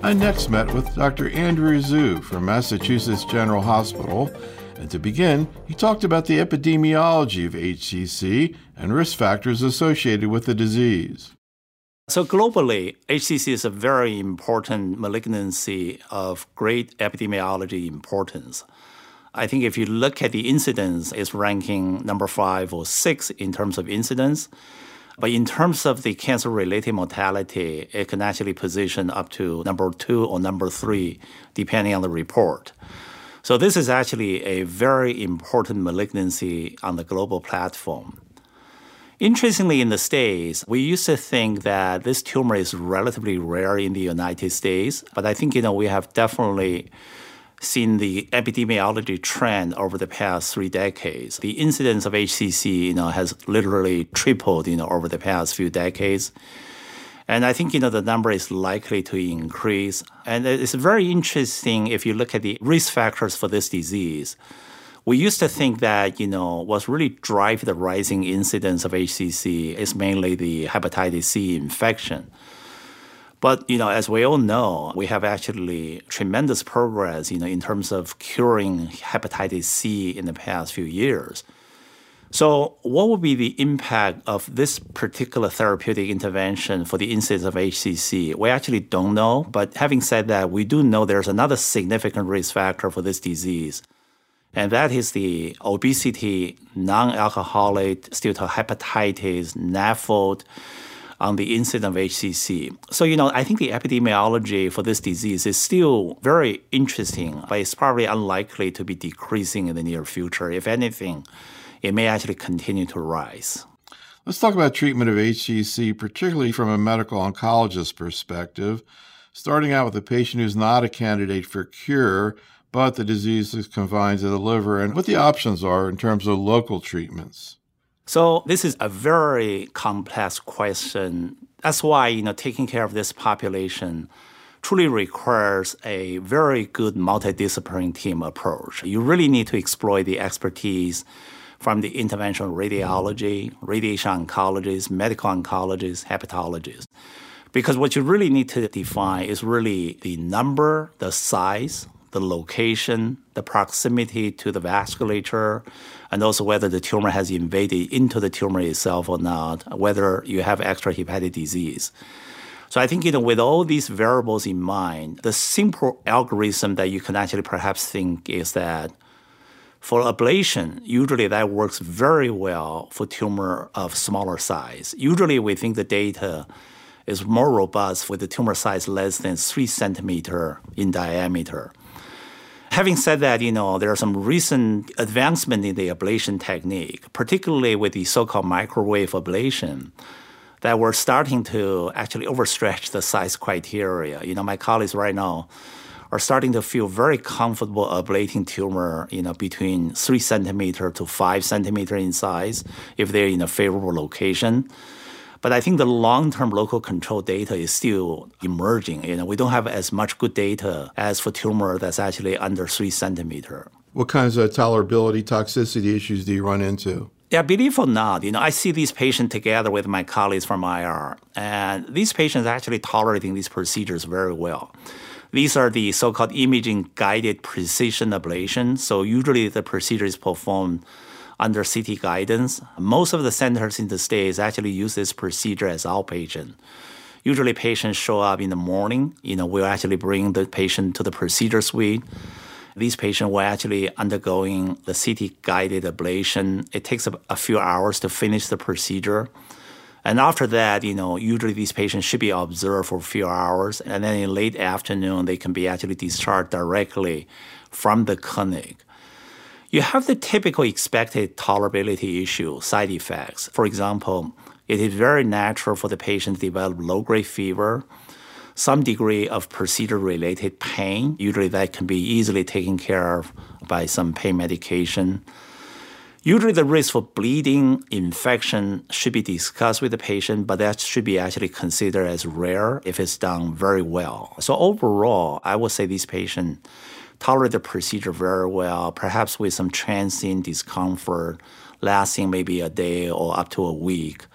I next met with Dr. Andrew Zhu from Massachusetts General Hospital, and to begin, he talked about the epidemiology of HCC and risk factors associated with the disease. So globally, HCC is a very important malignancy of great epidemiology importance. I think if you look at the incidence, it's ranking number 5 or 6 in terms of incidence. But in terms of the cancer-related mortality, it can actually position up to number 2 or number 3, depending on the report. So this is actually a very important malignancy on the global platform. Interestingly, in the States, we used to think that this tumor is relatively rare in the United States, but I think, we have definitely seen the epidemiology trend over the past 3 decades. The incidence of HCC, has literally tripled, over the past few decades. And I think, the number is likely to increase. And it's very interesting if you look at the risk factors for this disease. We used to think that, what's really driving the rising incidence of HCC is mainly the hepatitis C infection. But, as we all know, we have actually tremendous progress, in terms of curing hepatitis C in the past few years. So what would be the impact of this particular therapeutic intervention for the incidence of HCC? We actually don't know. But having said that, we do know there's another significant risk factor for this disease. And that is the obesity, non-alcoholic steatohepatitis, NAFLD, on the incidence of HCC. So, I think the epidemiology for this disease is still very interesting, but it's probably unlikely to be decreasing in the near future. If anything, it may actually continue to rise. Let's talk about treatment of HCC, particularly from a medical oncologist perspective, starting out with a patient who's not a candidate for cure, but the disease is confined to the liver, and what the options are in terms of local treatments. So this is a very complex question. That's why, taking care of this population truly requires a very good multidisciplinary team approach. You really need to exploit the expertise from the interventional radiology, radiation oncologists, medical oncologists, hepatologists. Because what you really need to define is really the number, the size, the location, the proximity to the vasculature, and also whether the tumor has invaded into the tumor itself or not, whether you have extrahepatic disease. So I think, with all these variables in mind, the simple algorithm that you can actually perhaps think is that for ablation, usually that works very well for tumor of smaller size. Usually we think the data is more robust with the tumor size less than 3 centimeters in diameter. Having said that, there are some recent advancement in the ablation technique, particularly with the so-called microwave ablation, that we're starting to actually overstretch the size criteria. My colleagues right now are starting to feel very comfortable ablating tumor, between 3 centimeters to 5 centimeters in size if they're in a favorable location. But I think the long-term local control data is still emerging. We don't have as much good data as for tumor that's actually under 3 centimeters. What kinds of tolerability, toxicity issues do you run into? Yeah, believe it or not, I see these patients together with my colleagues from IR, and these patients are actually tolerating these procedures very well. These are the so-called imaging-guided precision ablation. So usually the procedure is performed under CT guidance. Most of the centers in the States actually use this procedure as outpatient. Usually patients show up in the morning. We'll actually bring the patient to the procedure suite. These patients were actually undergoing the CT-guided ablation. It takes a few hours to finish the procedure. And after that, usually these patients should be observed for a few hours. And then in late afternoon, they can be actually discharged directly from the clinic. You have the typical expected tolerability issue, side effects. For example, it is very natural for the patient to develop low-grade fever, some degree of procedure-related pain. Usually that can be easily taken care of by some pain medication. Usually the risk for bleeding, infection should be discussed with the patient, but that should be actually considered as rare if it's done very well. So overall, I would say these patients tolerate the procedure very well, perhaps with some transient discomfort lasting maybe a day or up to a week.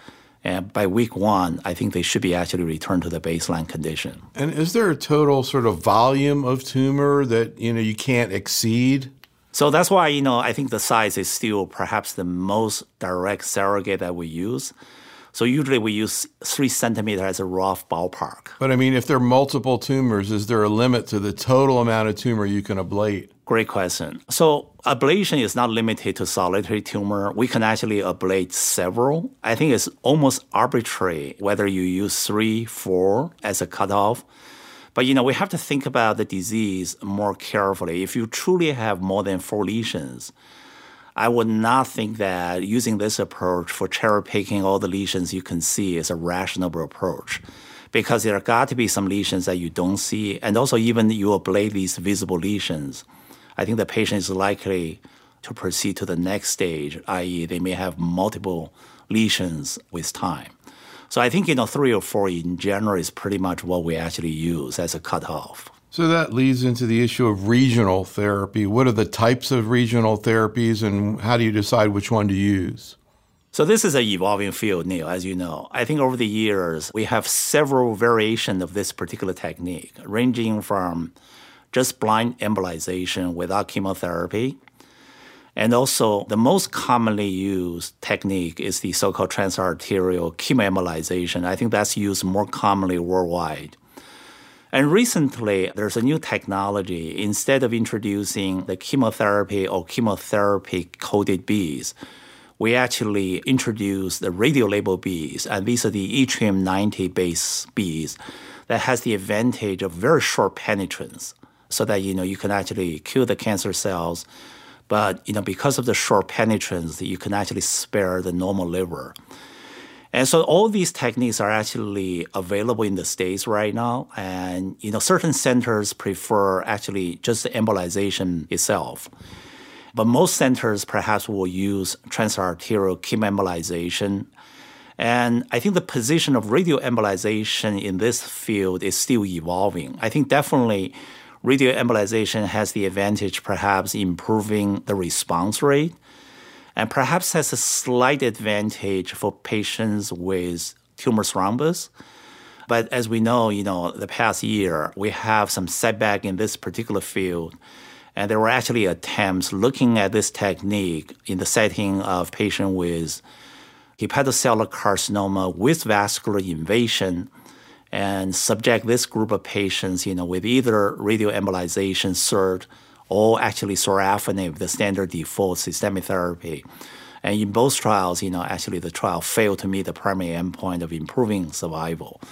And by week 1, I think they should be actually returned to the baseline condition. And is there a total sort of volume of tumor that, you can't exceed? So that's why, I think the size is still perhaps the most direct surrogate that we use. So usually we use 3 centimeters as a rough ballpark. But I mean, if there are multiple tumors, is there a limit to the total amount of tumor you can ablate? Great question. So ablation is not limited to solitary tumor. We can actually ablate several. I think it's almost arbitrary whether you use 3, 4 as a cutoff. But, we have to think about the disease more carefully. If you truly have more than 4 lesions, I would not think that using this approach for cherry-picking all the lesions you can see is a rational approach, because there got to be some lesions that you don't see. And also, even you ablate these visible lesions, I think the patient is likely to proceed to the next stage, i.e. they may have multiple lesions with time. So I think, 3 or 4 in general is pretty much what we actually use as a cutoff. So that leads into the issue of regional therapy. What are the types of regional therapies, and how do you decide which one to use? So this is an evolving field, Neil, as you know. I think over the years, we have several variations of this particular technique, ranging from just blind embolization without chemotherapy. And also, the most commonly used technique is the so-called transarterial chemoembolization. I think that's used more commonly worldwide. And recently, there's a new technology. Instead of introducing the chemotherapy or chemotherapy-coated beads, we actually introduced the radiolabeled beads. And these are the yttrium-90 base beads that has the advantage of very short penetrance, so that, you can actually kill the cancer cells. But, because of the short penetrance, you can actually spare the normal liver. And so all these techniques are actually available in the States right now. And, certain centers prefer actually just the embolization itself. But most centers perhaps will use transarterial chemoembolization. And I think the position of radioembolization in this field is still evolving. I think definitely radioembolization has the advantage perhaps improving the response rate, and perhaps has a slight advantage for patients with tumor thrombus. But as we know, the past year, we have some setback in this particular field. And there were actually attempts looking at this technique in the setting of patients with hepatocellular carcinoma with vascular invasion, and subject this group of patients, with either radioembolization, SERT, or actually sorafenib, the standard default systemic therapy. And in both trials, actually the trial failed to meet the primary endpoint of improving survival.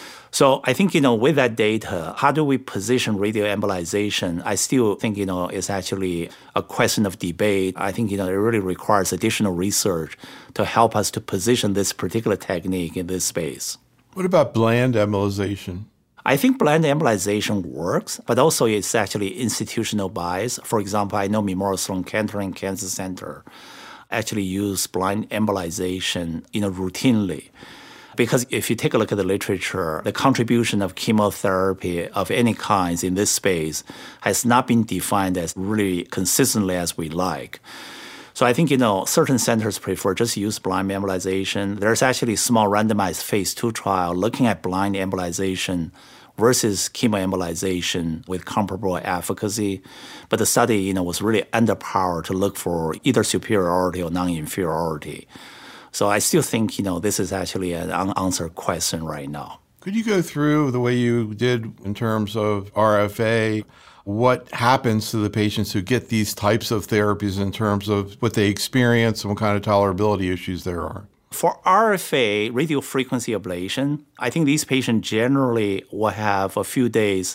So I think, with that data, how do we position radioembolization? I still think, is actually a question of debate. I think, it really requires additional research to help us to position this particular technique in this space. What about bland embolization? I think bland embolization works, but also it's actually institutional bias. For example, I know Memorial Sloan Kettering Cancer Center actually use blind embolization, routinely. Because if you take a look at the literature, the contribution of chemotherapy of any kinds in this space has not been defined as really consistently as we like. So I think, certain centers prefer just use blind embolization. There's actually a small randomized phase 2 trial looking at blind embolization versus chemoembolization with comparable efficacy. But the study, was really underpowered to look for either superiority or non-inferiority. So I still think, this is actually an unanswered question right now. Could you go through the way you did in terms of RFA? What happens to the patients who get these types of therapies in terms of what they experience and what kind of tolerability issues there are? For RFA, radiofrequency ablation, I think these patients generally will have a few days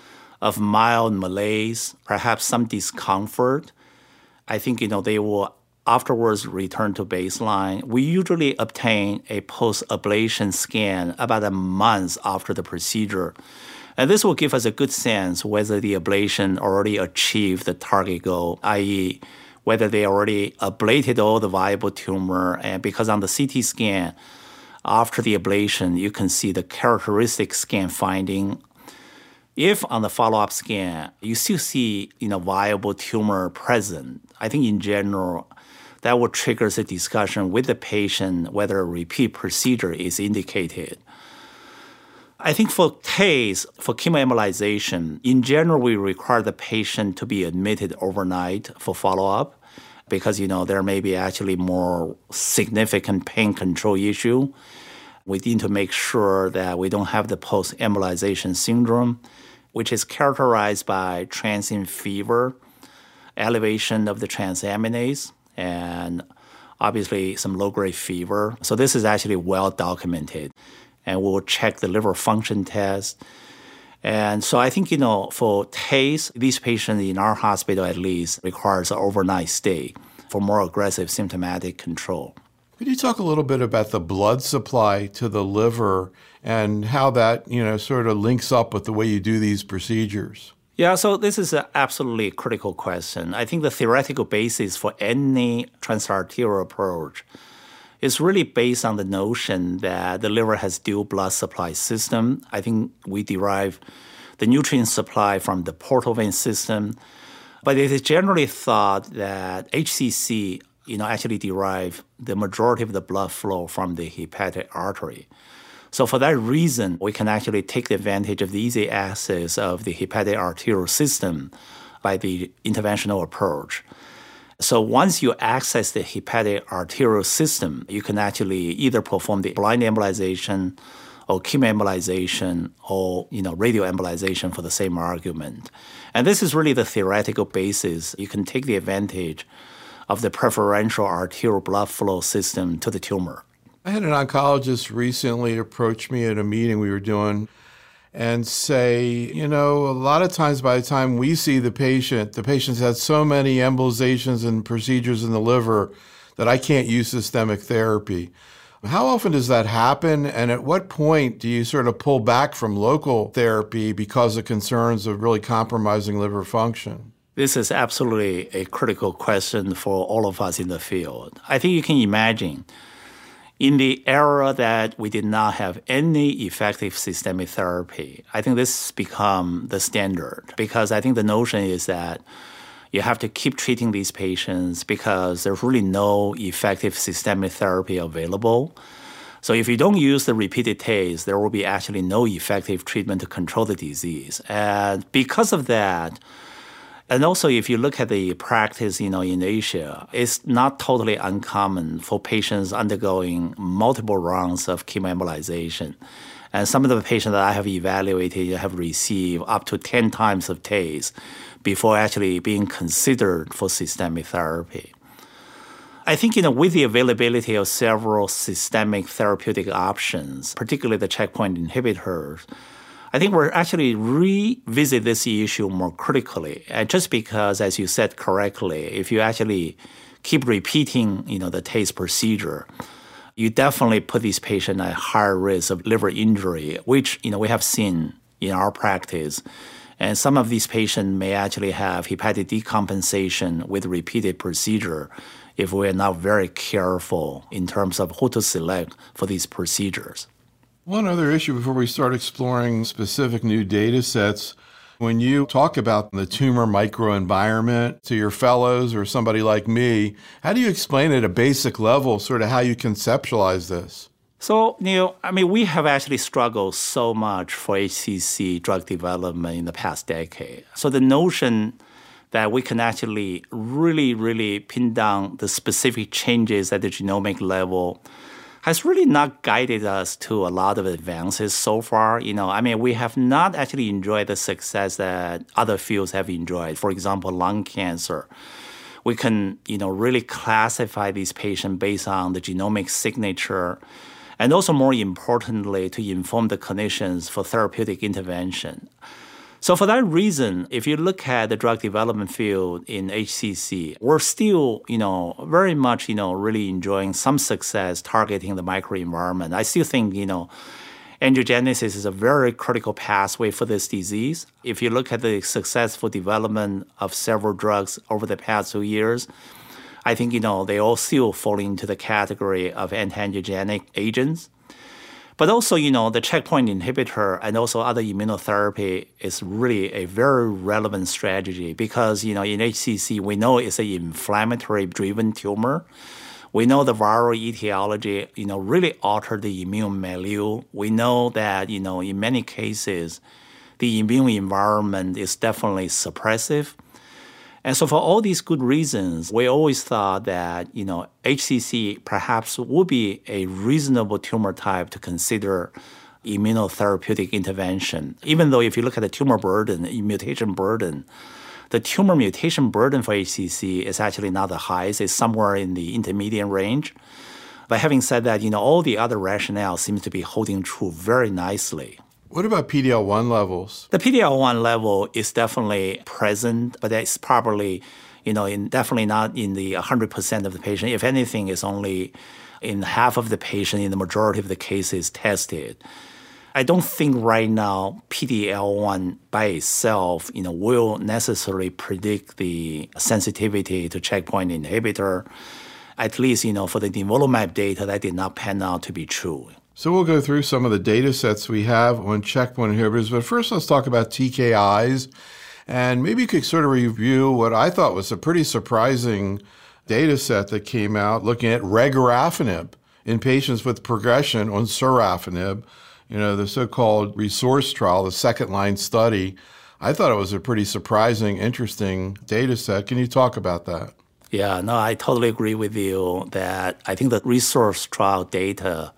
of mild malaise, perhaps some discomfort. I think, they will afterwards return to baseline. We usually obtain a post-ablation scan about a month after the procedure. And this will give us a good sense whether the ablation already achieved the target goal, i.e., whether they already ablated all the viable tumor. And because on the CT scan, after the ablation, you can see the characteristic scan finding. If on the follow-up scan, you still see, viable tumor present, I think in general, that will trigger the discussion with the patient whether a repeat procedure is indicated. I think for TACE, for chemoembolization, in general, we require the patient to be admitted overnight for follow-up because, there may be actually more significant pain control issue. We need to make sure that we don't have the post-embolization syndrome, which is characterized by transient fever, elevation of the transaminase, and obviously some low-grade fever. So this is actually well documented. And we'll check the liver function test. And so I think, for TACE, these patients in our hospital at least requires an overnight stay for more aggressive symptomatic control. Could you talk a little bit about the blood supply to the liver and how that, sort of links up with the way you do these procedures? Yeah, so this is an absolutely critical question. I think the theoretical basis for any transarterial approach is really based on the notion that the liver has dual blood supply system. I think we derive the nutrient supply from the portal vein system, but it is generally thought that HCC, actually derive the majority of the blood flow from the hepatic artery. So for that reason, we can actually take the advantage of the easy access of the hepatic arterial system by the interventional approach. So once you access the hepatic arterial system, you can actually either perform the blind embolization or chemoembolization or radioembolization for the same argument. And this is really the theoretical basis. You can take the advantage of the preferential arterial blood flow system to the tumor. I had an oncologist recently approach me at a meeting we were doing and say, a lot of times by the time we see the patient's had so many embolizations and procedures in the liver that I can't use systemic therapy. How often does that happen? And at what point do you sort of pull back from local therapy because of concerns of really compromising liver function? This is absolutely a critical question for all of us in the field. I think you can imagine in the era that we did not have any effective systemic therapy, I think this has become the standard because I think the notion is that you have to keep treating these patients because there's really no effective systemic therapy available. So if you don't use the repeated TACE, there will be actually no effective treatment to control the disease. And because of that, and also, if you look at the practice, in Asia, it's not totally uncommon for patients undergoing multiple rounds of chemoembolization. And some of the patients that I have evaluated have received up to 10 times of TACE before actually being considered for systemic therapy. I think, with the availability of several systemic therapeutic options, particularly the checkpoint inhibitors, I think we're actually revisit this issue more critically. And just because, as you said correctly, if you actually keep repeating, the TACE procedure, you definitely put these patients at higher risk of liver injury, which, we have seen in our practice. And some of these patients may actually have hepatic decompensation with repeated procedure if we're not very careful in terms of who to select for these procedures. One other issue before we start exploring specific new data sets, when you talk about the tumor microenvironment to your fellows or somebody like me, how do you explain at a basic level sort of how you conceptualize this? So, Neil, we have actually struggled so much for HCC drug development in the past decade. So the notion that we can actually really, really pin down the specific changes at the genomic level has really not guided us to a lot of advances so far. We have not actually enjoyed the success that other fields have enjoyed. For example, lung cancer. We can, really classify these patients based on the genomic signature, and also more importantly, to inform the clinicians for therapeutic intervention. So for that reason, if you look at the drug development field in HCC, we're still, very much, really enjoying some success targeting the microenvironment. I still think, angiogenesis is a very critical pathway for this disease. If you look at the successful development of several drugs over the past 2 years, I think, they all still fall into the category of anti-angiogenic agents. But also, the checkpoint inhibitor and also other immunotherapy is really a very relevant strategy because, in HCC, we know it's an inflammatory-driven tumor. We know the viral etiology, really altered the immune milieu. We know that, in many cases, the immune environment is definitely suppressive. And so for all these good reasons, we always thought that, HCC perhaps would be a reasonable tumor type to consider immunotherapeutic intervention. Even though if you look at the tumor burden, mutation burden, the tumor mutation burden for HCC is actually not the highest. It's somewhere in the intermediate range. But having said that, all the other rationale seems to be holding true very nicely. What about PD-L1 levels? The PD-L1 level is definitely present, but it's probably, definitely not in the 100% of the patient. If anything, it's only in half of the patient in the majority of the cases tested. I don't think right now PD-L1 by itself, will necessarily predict the sensitivity to checkpoint inhibitor. At least, for the nivolumab data, that did not pan out to be true. So we'll go through some of the data sets we have on checkpoint inhibitors, but first let's talk about TKIs. And maybe you could sort of review what I thought was a pretty surprising data set that came out looking at regorafenib in patients with progression on sorafenib. The so-called RESOURCE trial, the second-line study. I thought it was a pretty surprising, interesting data set. Can you talk about that? Yeah, no, I totally agree with you that I think the RESOURCE trial data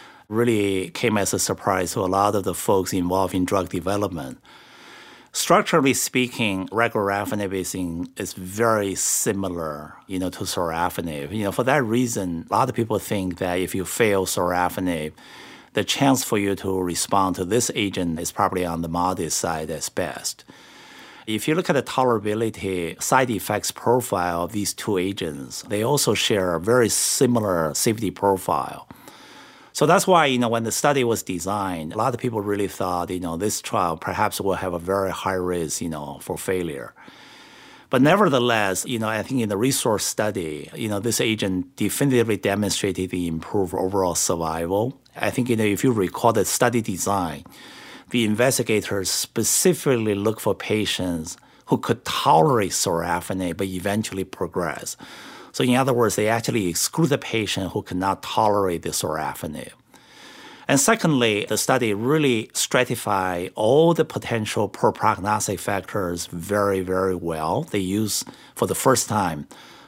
really came as a surprise to a lot of the folks involved in drug development. Structurally speaking, regorafenib is very similar, to sorafenib. For that reason, a lot of people think that if you fail sorafenib, the chance for you to respond to this agent is probably on the modest side at best. If you look at the tolerability, side effects profile of these two agents, they also share a very similar safety profile. So that's why, when the study was designed, a lot of people really thought, this trial perhaps will have a very high risk, for failure. But nevertheless, I think in the RESOURCE study, this agent definitively demonstrated the improved overall survival. I think, if you recall the study design, the investigators specifically look for patients who could tolerate sorafenib but eventually progress. So in other words, they actually exclude the patient who cannot tolerate the sorafenib. And secondly, the study really stratified all the potential poor prognostic factors very, very well. They used, for the first time,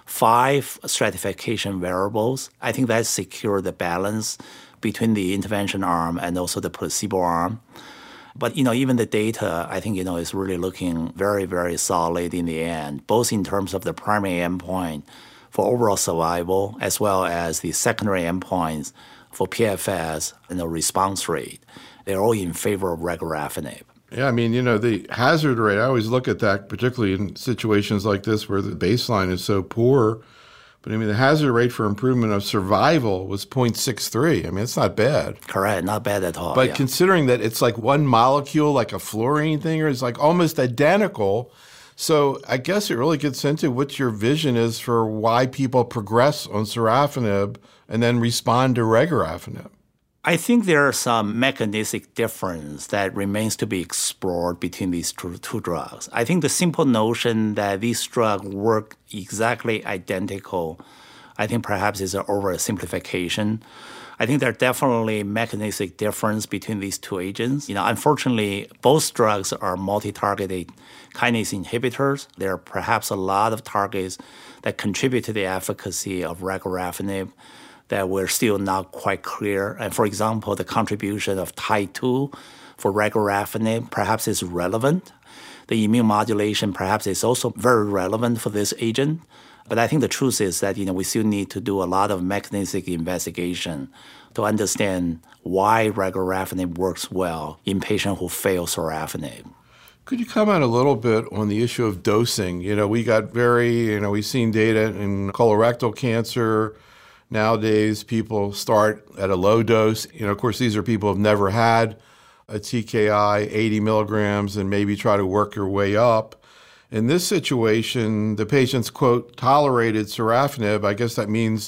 5 stratification variables. I think that secured the balance between the intervention arm and also the placebo arm. But, even the data, I think, is really looking very, very solid in the end, both in terms of the primary endpoint for overall survival, as well as the secondary endpoints for PFS and the response rate. They're all in favor of regorafenib. Yeah, the hazard rate, I always look at that, particularly in situations like this where the baseline is so poor. But the hazard rate for improvement of survival was 0.63. It's not bad. Correct, not bad at all. But considering that it's like one molecule, like a fluorine thing, or it's like almost identical. So I guess it really gets into what your vision is for why people progress on sorafenib and then respond to regorafenib. I think there are some mechanistic difference that remains to be explored between these two drugs. I think the simple notion that these drugs work exactly identical, I think perhaps is an oversimplification. I think there are definitely mechanistic difference between these two agents. Unfortunately, both drugs are multi-targeted kinase inhibitors. There are perhaps a lot of targets that contribute to the efficacy of regorafenib that we're still not quite clear. And for example, the contribution of TIE2 for regorafenib perhaps is relevant. The immune modulation perhaps is also very relevant for this agent. But I think the truth is that, we still need to do a lot of mechanistic investigation to understand why regorafenib works well in patients who fail sorafenib. Could you comment a little bit on the issue of dosing? We got we've seen data in colorectal cancer. Nowadays, people start at a low dose. Of course, these are people who have never had a TKI, 80 milligrams, and maybe try to work your way up. In this situation, the patients, quote, tolerated sorafenib. I guess that means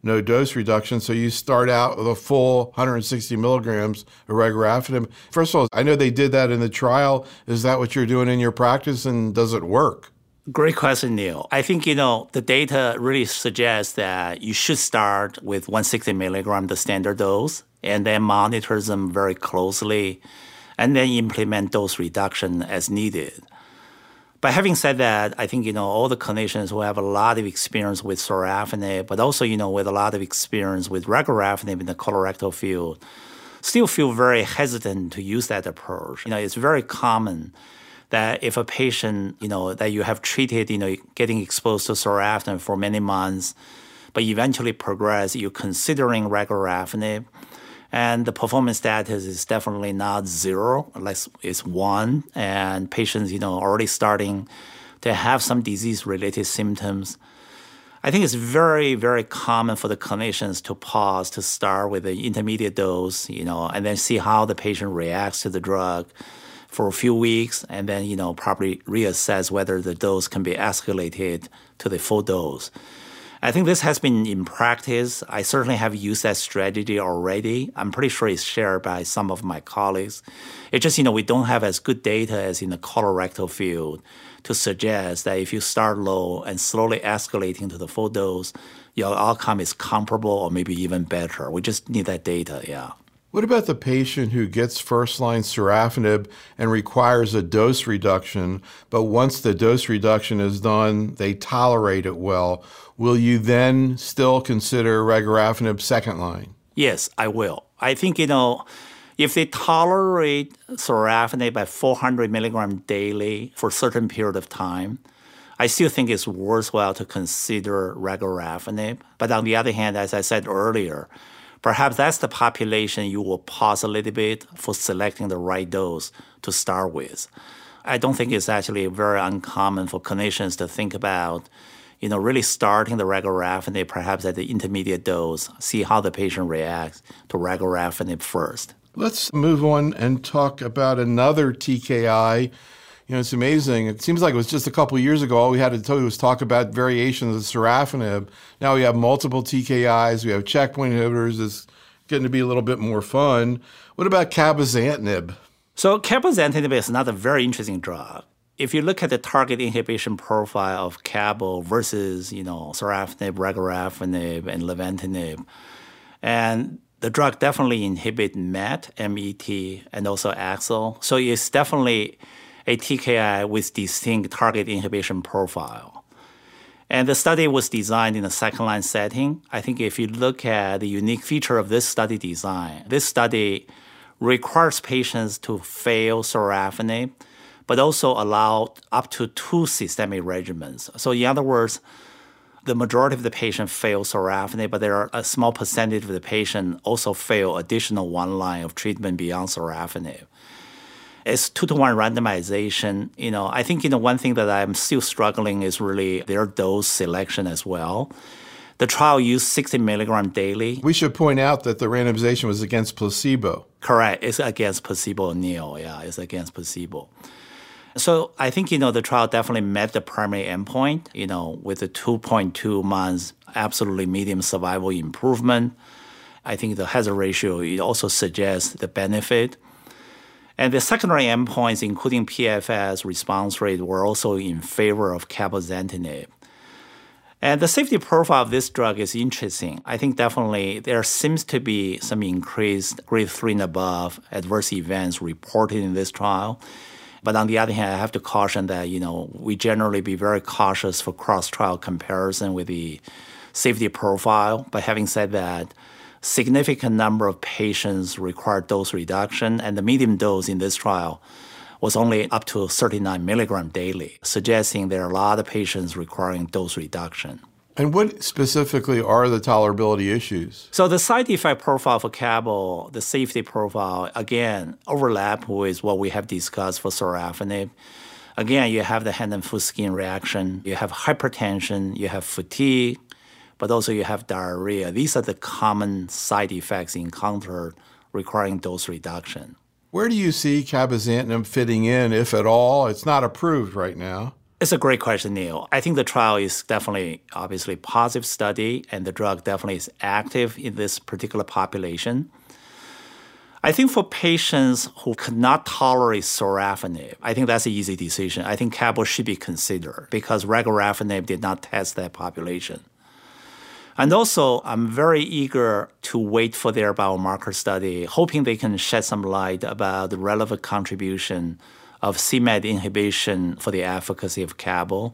no dose reduction. So you start out with a full 160 milligrams of regorafenib. First of all, I know they did that in the trial. Is that what you're doing in your practice, and does it work? Great question, Neil. I think, the data really suggests that you should start with 160 milligram, the standard dose, and then monitor them very closely, and then implement dose reduction as needed. But having said that, I think, all the clinicians who have a lot of experience with sorafenib, but also, with a lot of experience with regorafenib in the colorectal field, still feel very hesitant to use that approach. It's very common that if a patient, that you have treated, getting exposed to sorafenib for many months, but eventually progress, you're considering regorafenib, and the performance status is definitely not 0, unless it's 1, and patients, already starting to have some disease-related symptoms. I think it's very, very common for the clinicians to pause, to start with an intermediate dose, and then see how the patient reacts to the drug for a few weeks, and then, probably reassess whether the dose can be escalated to the full dose. I think this has been in practice. I certainly have used that strategy already. I'm pretty sure it's shared by some of my colleagues. It's just, we don't have as good data as in the colorectal field to suggest that if you start low and slowly escalating to the full dose, your outcome is comparable or maybe even better. We just need that data, yeah. What about the patient who gets first-line sorafenib and requires a dose reduction, but once the dose reduction is done, they tolerate it well? Will you then still consider regorafenib second line? Yes, I will. I think, if they tolerate sorafenib at 400 milligram daily for a certain period of time, I still think it's worthwhile to consider regorafenib. But on the other hand, as I said earlier, perhaps that's the population you will pause a little bit for selecting the right dose to start with. I don't think it's actually very uncommon for clinicians to think about, really starting the regorafenib perhaps at the intermediate dose, see how the patient reacts to regorafenib first. Let's move on and talk about another TKI. It's amazing. It seems like it was just a couple of years ago, all we had to do was talk about variations of sorafenib. Now we have multiple TKIs. We have checkpoint inhibitors. It's getting to be a little bit more fun. What about cabozantinib? So cabozantinib is another very interesting drug. If you look at the target inhibition profile of cabo versus, sorafenib, regorafenib, and lenvatinib, and the drug definitely inhibits MET, M-E-T, and also AXL. So it's definitely a TKI with distinct target inhibition profile. And the study was designed in a second-line setting. I think if you look at the unique feature of this study design, this study requires patients to fail sorafenib, but also allow up to 2 systemic regimens. So in other words, the majority of the patients fail sorafenib, but there are a small percentage of the patients also fail additional 1 line of treatment beyond sorafenib. It's 2-to-1 randomization. I think, one thing that I'm still struggling is really their dose selection as well. The trial used 60 milligram daily. We should point out that the randomization was against placebo. Correct. It's against placebo, Neil. Yeah, it's against placebo. So I think, the trial definitely met the primary endpoint, with the 2.2 months absolutely median survival improvement. I think the hazard ratio, it also suggests the benefit. And the secondary endpoints, including PFS, response rate, were also in favor of cabozantinib. And the safety profile of this drug is interesting. I think definitely there seems to be some increased grade 3 and above adverse events reported in this trial. But on the other hand, I have to caution that, we generally be very cautious for cross-trial comparison with the safety profile. But having said that, significant number of patients required dose reduction, and the medium dose in this trial was only up to 39 milligram daily, suggesting there are a lot of patients requiring dose reduction. And what specifically are the tolerability issues? So the side effect profile for cabo, the safety profile, again, overlap with what we have discussed for sorafenib. Again, you have the hand and foot skin reaction, you have hypertension, you have fatigue, but also you have diarrhea. These are the common side effects encountered requiring dose reduction. Where do you see cabozantinib fitting in, if at all? It's not approved right now. It's a great question, Neil. I think the trial is definitely, obviously, positive study, and the drug definitely is active in this particular population. I think for patients who could not tolerate sorafenib, I think that's an easy decision. I think cabo should be considered because regorafenib did not test that population. And also, I'm very eager to wait for their biomarker study, hoping they can shed some light about the relevant contribution of c-Met inhibition for the efficacy of cabo.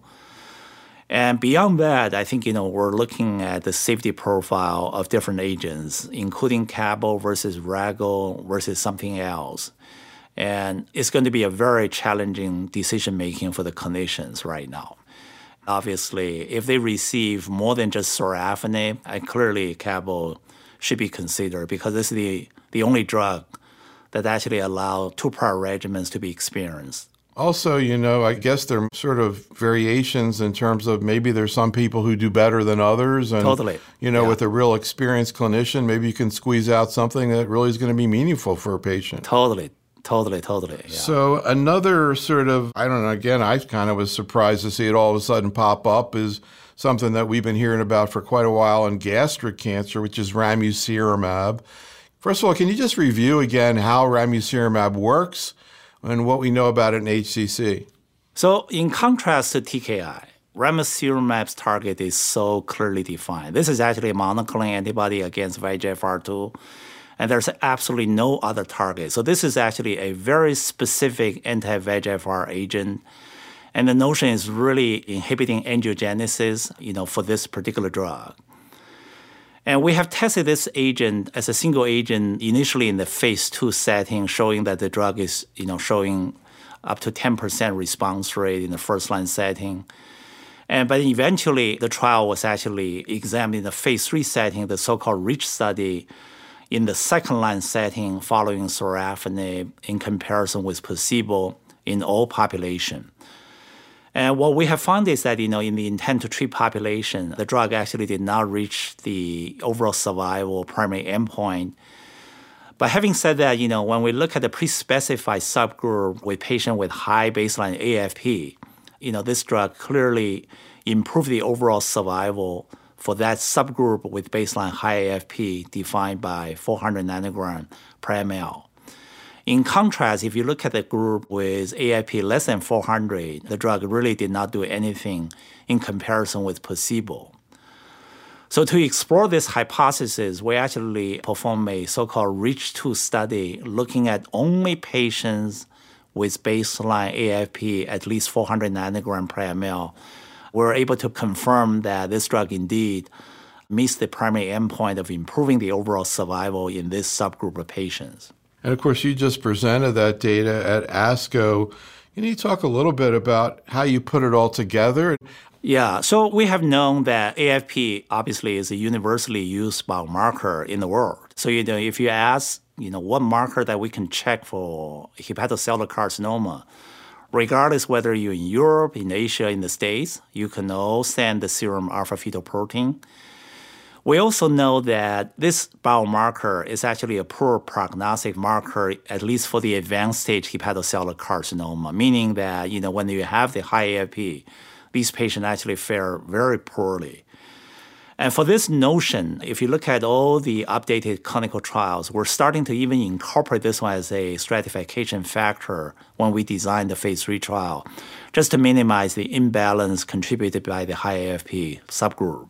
And beyond that, I think, we're looking at the safety profile of different agents, including cabo versus rego versus something else. And it's going to be a very challenging decision-making for the clinicians right now. Obviously, if they receive more than just sorafenib, clearly cabo should be considered because this is the only drug that actually allows 2 prior regimens to be experienced. Also, I guess there are sort of variations in terms of maybe there's some people who do better than others. And, totally. With a real experienced clinician, maybe you can squeeze out something that really is going to be meaningful for a patient. Totally. Yeah. So another sort of, I don't know, again, I kind of was surprised to see it all of a sudden pop up is something that we've been hearing about for quite a while in gastric cancer, which is ramucirumab. First of all, can you just review again how ramucirumab works and what we know about it in HCC? So in contrast to TKI, ramucirumab's target is so clearly defined. This is actually a monoclonal antibody against VEGFR2, and there's absolutely no other target. So this is actually a very specific anti-VEGFR agent. And the notion is really inhibiting angiogenesis, for this particular drug. And we have tested this agent as a single agent initially in the phase 2 setting, showing that the drug is, showing up to 10% response rate in the first-line setting. But eventually, the trial was actually examined in the phase 3 setting, the so-called REACH study, in the second-line setting following sorafenib in comparison with placebo in all population. And what we have found is that, in the intent to treat population, the drug actually did not reach the overall survival primary endpoint. But having said that, when we look at the pre-specified subgroup with patients with high baseline AFP, this drug clearly improved the overall survival for that subgroup with baseline high AFP defined by 400 nanogram per ml. In contrast, if you look at the group with AFP less than 400, the drug really did not do anything in comparison with placebo. So to explore this hypothesis, we actually performed a so-called REACH2 study looking at only patients with baseline AFP at least 400 nanogram per ml. We're able to confirm that this drug indeed meets the primary endpoint of improving the overall survival in this subgroup of patients. And of course, you just presented that data at ASCO. Can you talk a little bit about how you put it all together? Yeah, so we have known that AFP obviously is a universally used biomarker in the world. So, if you ask, what marker that we can check for hepatocellular carcinoma, regardless whether you're in Europe, in Asia, in the States, you can all send the serum alpha-fetoprotein. We also know that this biomarker is actually a poor prognostic marker, at least for the advanced stage hepatocellular carcinoma, meaning that, when you have the high AFP, these patients actually fare very poorly. And for this notion, if you look at all the updated clinical trials, we're starting to even incorporate this one as a stratification factor when we design the phase 3 trial, just to minimize the imbalance contributed by the high AFP subgroup.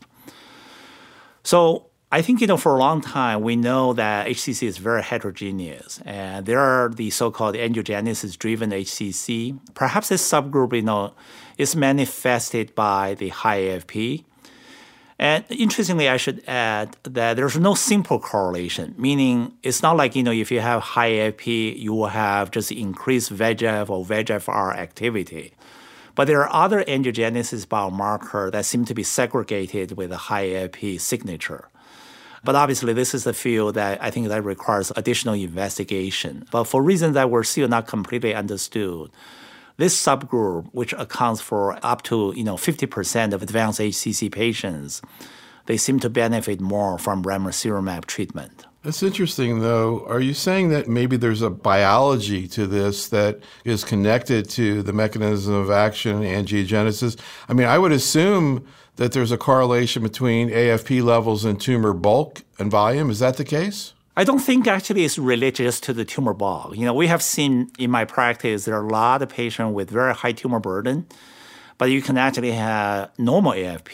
So I think, for a long time, we know that HCC is very heterogeneous, and there are the so-called angiogenesis-driven HCC. Perhaps this subgroup, is manifested by the high AFP. And interestingly, I should add that there's no simple correlation, meaning it's not like, if you have high AFP, you will have just increased VEGF or VEGFR activity. But there are other angiogenesis biomarkers that seem to be segregated with a high AFP signature. But obviously, this is a field that I think that requires additional investigation. But for reasons that were still not completely understood, this subgroup, which accounts for up to 50% of advanced HCC patients, they seem to benefit more from ramucirumab treatment. That's interesting, though. Are you saying that maybe there's a biology to this that is connected to the mechanism of action, angiogenesis? I mean, I would assume that there's a correlation between AFP levels and tumor bulk and volume. Is that the case? I don't think actually it's related just to the tumor bulk. We have seen in my practice, there are a lot of patients with very high tumor burden, but you can actually have normal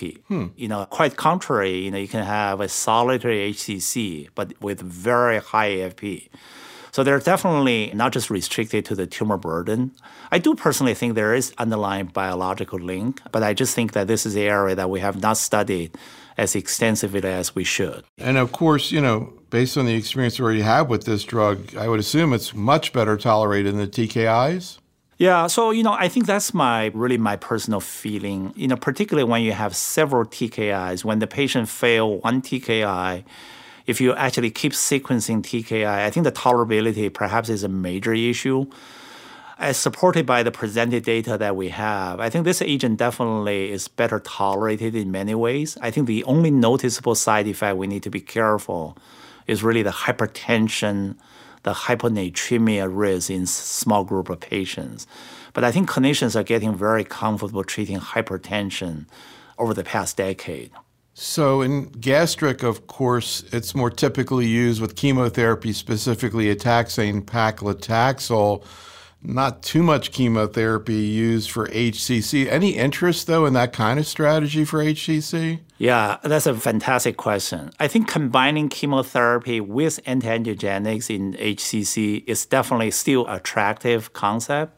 AFP. Quite contrary, you can have a solitary HCC, but with very high AFP. So they're definitely not just restricted to the tumor burden. I do personally think there is underlying biological link, but I just think that this is the area that we have not studied as extensively as we should. And of course, based on the experience you already have with this drug, I would assume it's much better tolerated than the TKIs? Yeah, so, I think that's my personal feeling, particularly when you have several TKIs, when the patient fail one TKI, if you actually keep sequencing TKI, I think the tolerability perhaps is a major issue. As supported by the presented data that we have, I think this agent definitely is better tolerated in many ways. I think the only noticeable side effect we need to be careful is really the hypertension, the hyponatremia risk in small group of patients. But I think clinicians are getting very comfortable treating hypertension over the past decade. So in gastric, of course, it's more typically used with chemotherapy, specifically a taxane paclitaxel. Not too much chemotherapy used for HCC. Any interest, though, in that kind of strategy for HCC? Yeah, that's a fantastic question. I think combining chemotherapy with anti-angiogenics in HCC is definitely still an attractive concept.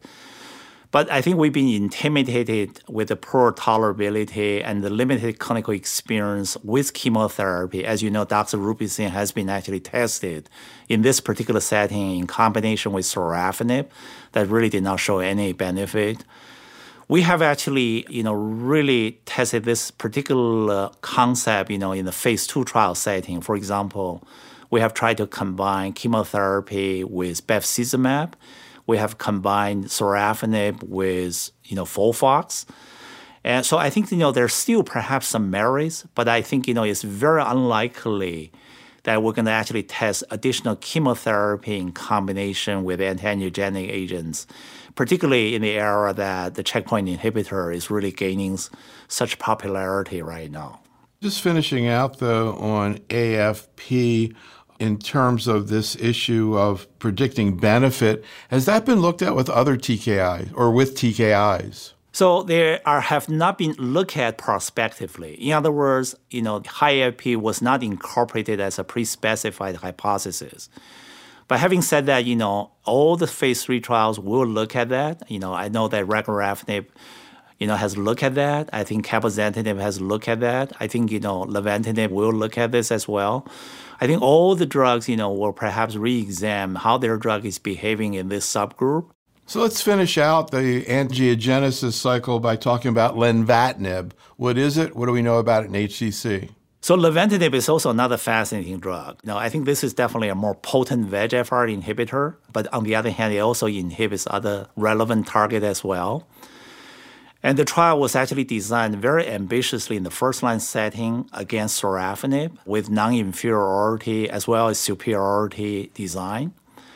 But I think we've been intimidated with the poor tolerability and the limited clinical experience with chemotherapy. As you know, doxorubicin has been actually tested in this particular setting in combination with sorafenib that really did not show any benefit. We have actually, really tested this particular concept, in the phase 2 trial setting. For example, we have tried to combine chemotherapy with bevacizumab. We have combined sorafenib with, FOLFOX. And so I think, there's still perhaps some merits, but I think, it's very unlikely that we're going to actually test additional chemotherapy in combination with anti-angiogenic agents, particularly in the era that the checkpoint inhibitor is really gaining such popularity right now. Just finishing out, though, on AFP, in terms of this issue of predicting benefit, has that been looked at with other TKIs or with TKIs? So there have not been looked at prospectively. In other words, high AFP was not incorporated as a pre-specified hypothesis. But having said that, all the phase 3 trials will look at that. I know that regorafenib, has looked at that. I think cabozantinib has looked at that. I think, lenvatinib will look at this as well. I think all the drugs, will perhaps re-examine how their drug is behaving in this subgroup. So let's finish out the angiogenesis cycle by talking about lenvatinib. What is it? What do we know about it in HCC? So lenvatinib is also another fascinating drug. I think this is definitely a more potent VEGFR inhibitor, but on the other hand, it also inhibits other relevant targets as well. And the trial was actually designed very ambitiously in the first-line setting against sorafenib with non-inferiority as well as superiority design.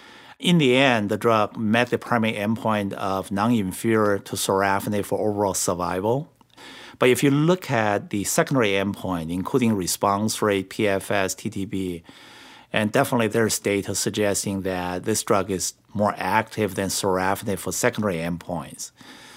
In the end, the drug met the primary endpoint of non-inferior to sorafenib for overall survival. But if you look at the secondary endpoint, including response rate, PFS, TTP, and definitely there's data suggesting that this drug is more active than sorafenib for secondary endpoints.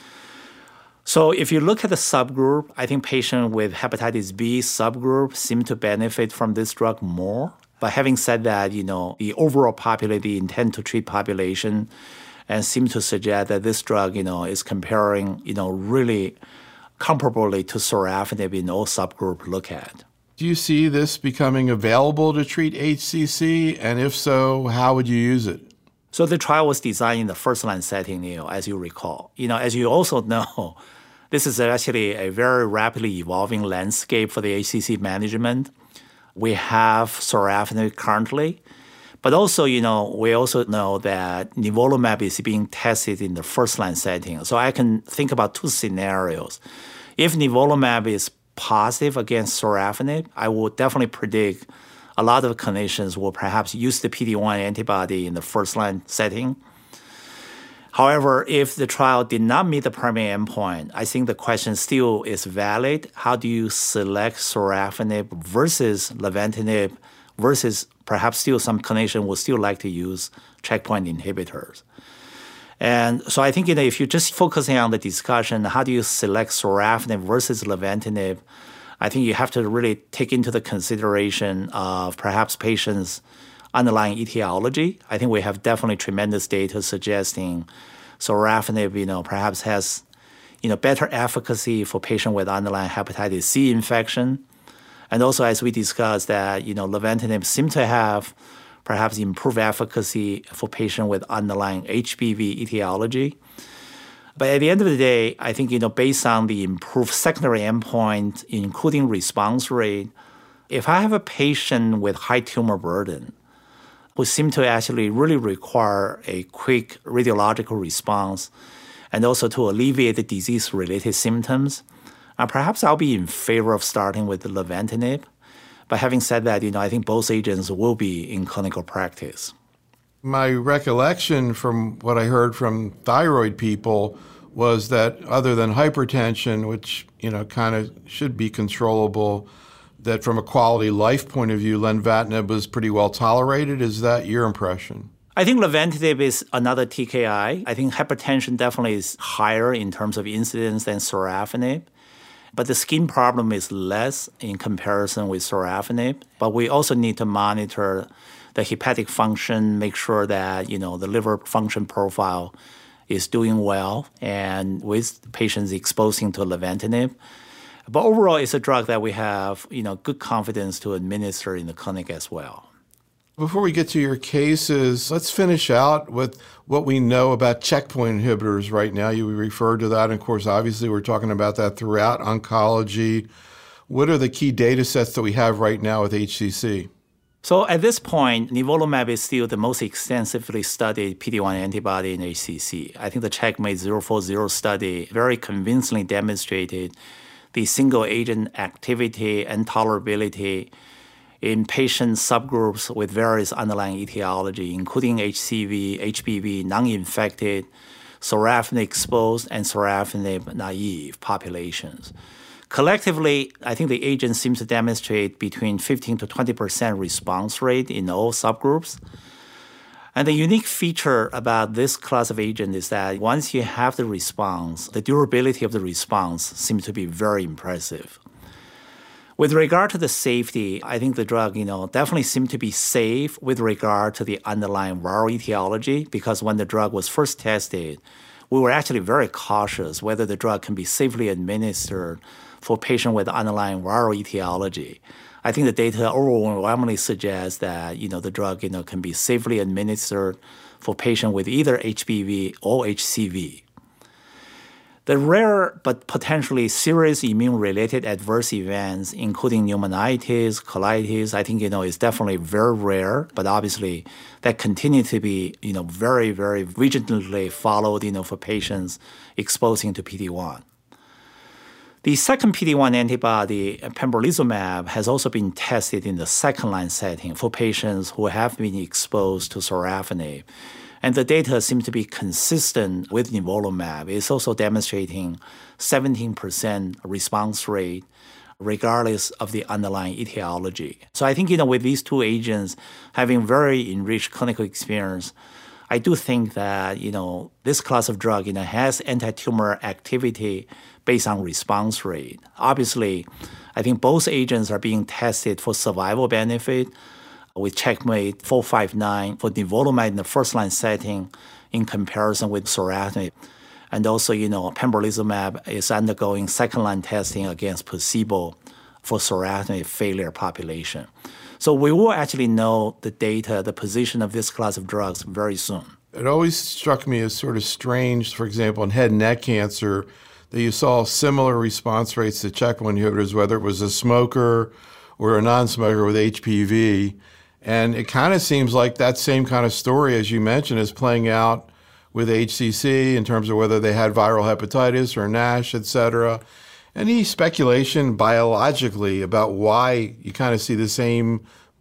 So if you look at the subgroup, I think patients with hepatitis B subgroup seem to benefit from this drug more. But having said that, the overall population, the intent to treat population, and seem to suggest that this drug, is comparing, really comparably to sorafenib in all subgroup look at. Do you see this becoming available to treat HCC? And if so, how would you use it? So the trial was designed in the first-line setting, as you recall. As you also know, this is actually a very rapidly evolving landscape for the HCC management. We have sorafenib currently, but also, we also know that nivolumab is being tested in the first-line setting. So I can think about two scenarios. If nivolumab is positive against sorafenib, I would definitely predict a lot of clinicians will perhaps use the PD-1 antibody in the first-line setting. However, if the trial did not meet the primary endpoint, I think the question still is valid. How do you select sorafenib versus lenvatinib versus perhaps still some clinician will still like to use checkpoint inhibitors? And so I think if you're just focusing on the discussion, how do you select sorafenib versus lenvatinib, I think you have to really take into the consideration of perhaps patients' underlying etiology. I think we have definitely tremendous data suggesting sorafenib, perhaps has, better efficacy for patients with underlying hepatitis C infection. And also, as we discussed, that, lenvatinib seems to have perhaps improved efficacy for patients with underlying HBV etiology. But at the end of the day, I think, based on the improved secondary endpoint, including response rate, if I have a patient with high tumor burden who seem to actually really require a quick radiological response and also to alleviate the disease-related symptoms, perhaps I'll be in favor of starting with the lenvatinib. But having said that, I think both agents will be in clinical practice. My recollection from what I heard from thyroid people was that other than hypertension, which, kind of should be controllable, that from a quality life point of view, lenvatinib was pretty well tolerated. Is that your impression? I think lenvatinib is another TKI. I think hypertension definitely is higher in terms of incidence than sorafenib. But the skin problem is less in comparison with sorafenib. But we also need to monitor the hepatic function, make sure that, the liver function profile is doing well, and with patients exposing to lenvatinib. But overall, it's a drug that we have, good confidence to administer in the clinic as well. Before we get to your cases, let's finish out with what we know about checkpoint inhibitors right now. You referred to that. And of course, obviously, we're talking about that throughout oncology. What are the key data sets that we have right now with HCC? So at this point, nivolumab is still the most extensively studied PD-1 antibody in HCC. I think the CheckMate 040 study very convincingly demonstrated the single-agent activity and tolerability in patient subgroups with various underlying etiology, including HCV, HBV, non-infected, sorafenib-exposed, and sorafenib-naive populations. Collectively, I think the agent seems to demonstrate between 15 to 20% response rate in all subgroups. And the unique feature about this class of agent is that once you have the response, the durability of the response seems to be very impressive. With regard to the safety, I think the drug, definitely seemed to be safe with regard to the underlying viral etiology, because when the drug was first tested, we were actually very cautious whether the drug can be safely administered for patients with underlying viral etiology. I think the data overwhelmingly suggests that, the drug, can be safely administered for patients with either HBV or HCV. The rare but potentially serious immune-related adverse events, including pneumonitis, colitis, I think, is definitely very rare, but obviously that continue to be, very, very vigilantly followed, for patients exposing to PD-1. The second PD-1 antibody, pembrolizumab, has also been tested in the second-line setting for patients who have been exposed to sorafenib. And the data seems to be consistent with nivolumab. It's also demonstrating 17% response rate regardless of the underlying etiology. So I think, with these two agents having very enriched clinical experience, I do think that, this class of drug, has anti-tumor activity based on response rate. Obviously, I think both agents are being tested for survival benefit with CheckMate 459 for nivolumab in the first-line setting in comparison with sorafenib. And also, pembrolizumab is undergoing second-line testing against placebo for sorafenib failure population. So we will actually know the data, the position of this class of drugs very soon. It always struck me as sort of strange, for example, in head and neck cancer, that you saw similar response rates to checkpoint inhibitors, whether it was a smoker or a non-smoker with HPV. And it kind of seems like that same kind of story, as you mentioned, is playing out with HCC in terms of whether they had viral hepatitis or NASH, et cetera. Any speculation biologically about why you kind of see the same